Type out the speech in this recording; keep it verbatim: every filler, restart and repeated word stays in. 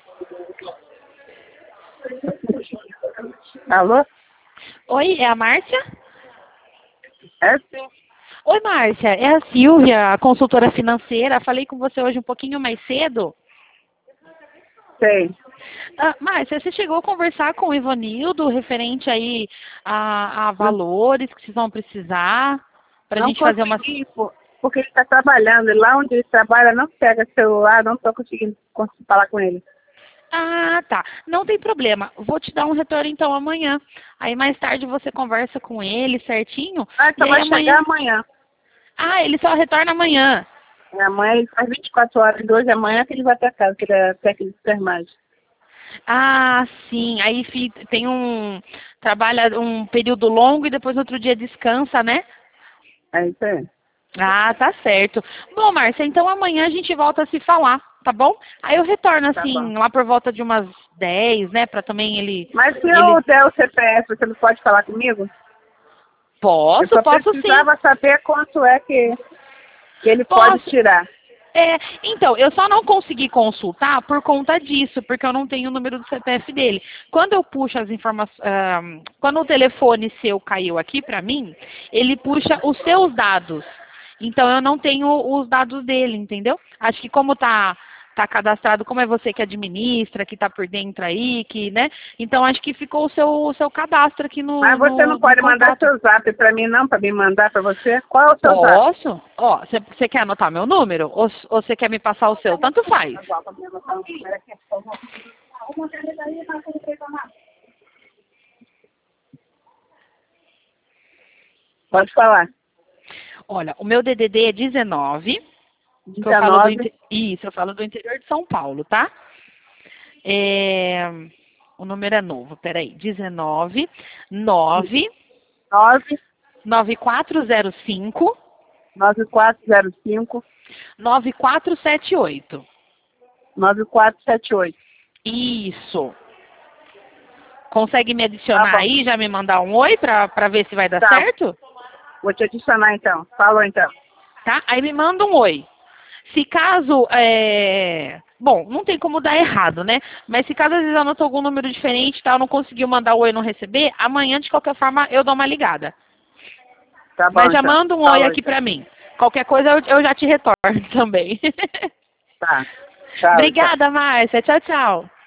Alô? Oi, é a Márcia? É sim. Oi, Márcia, é a Silvia, a consultora financeira. Falei com você hoje um pouquinho mais cedo. Sei. Ah, Márcia, você chegou a conversar com o Ivanildo referente aí a, a valores que vocês vão precisar para a Não gente fazer uma... consegui, pô, porque ele está trabalhando. E lá onde ele trabalha não pega celular, não estou conseguindo cons- falar com ele. Ah, tá. Não tem problema. Vou te dar um retorno então amanhã. Aí mais tarde você conversa com ele certinho. Ah, E só aí vai chegar amanhã... amanhã. Ah, ele só retorna amanhã. É, amanhã ele faz vinte e quatro horas, de hoje amanhã que ele vai para casa, que ele é técnico de enfermagem. Ah, sim. Aí fi- tem um... Trabalha um período longo e depois outro dia descansa, né? É isso aí. Ah, tá certo. Bom, Márcia, então amanhã a gente volta a se falar, tá bom? Aí eu retorno, Tá bom. assim, lá por volta de umas dez, né? Pra também ele... Mas se ele... eu der o C P F, você não pode falar comigo? Eu Posso, só posso sim. precisava saber quanto é que, que ele pode Posso. tirar. É, então, eu só não consegui consultar por conta disso, porque eu não tenho o número do C P F dele. Quando eu puxo as informações, quando o telefone seu caiu aqui pra mim, ele puxa os seus dados. Então eu não tenho os dados dele, entendeu? Acho que como tá tá cadastrado, como é você que administra, que tá por dentro aí, que, né? Então acho que ficou o seu o seu cadastro aqui no Mas você no, não no pode mandar contato. seu zap para mim, não? Para me mandar para você? Qual é o seu zap? Posso? Ó, você quer anotar meu número? Ou você quer me passar o seu? Tanto faz. Pode falar. Olha, o meu D D D é dezenove, que eu falo do dezenove, inte- isso, eu falo do interior de São Paulo, tá? É, o número é novo, peraí. dezenove, nove, nove, nove quatro zero cinco, nove quatro zero cinco, nove quatro sete oito. nove quatro sete oito. Isso. Consegue me Tá adicionar bom. aí, já me mandar um oi pra, pra ver se vai dar Tá. certo? Vou te adicionar então. Falou então. Tá? Aí me manda um oi. Se caso, é... bom, não tem como dar errado, né? Mas se caso às vezes eu anotou algum número diferente e tal, não conseguiu mandar o oi e não receber, amanhã de qualquer forma eu dou uma ligada. Tá bom Mas já então. manda um oi Falou aqui então. pra mim. Qualquer coisa eu, eu já te retorno também. Tá. Tchau então. Obrigada, Márcia. Tchau, tchau.